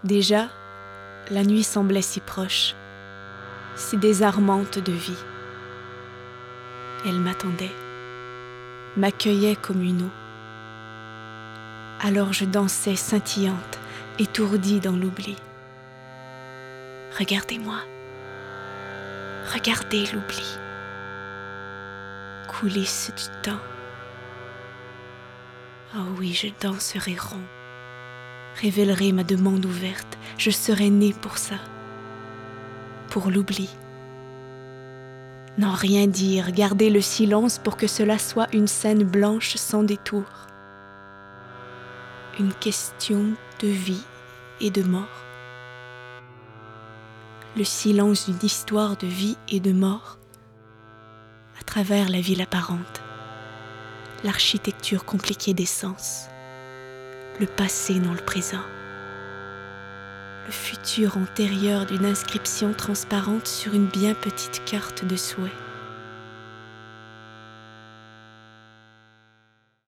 Déjà, la nuit semblait si proche, si désarmante de vie. Elle m'attendait, m'accueillait comme une eau. Alors je dansais scintillante, étourdie dans l'oubli. Regardez-moi, regardez l'oubli, coulisses du temps. Oh oui, je danserai rond, révélerai ma demande ouverte, je serai née pour ça, pour l'oubli. N'en rien dire, garder le silence pour que cela soit une scène blanche sans détour. Une question de vie et de mort. Le silence d'une histoire de vie et de mort à travers la ville apparente, l'architecture compliquée des sens, le passé dans le présent, le futur antérieur d'une inscription transparente sur une bien petite carte de souhait.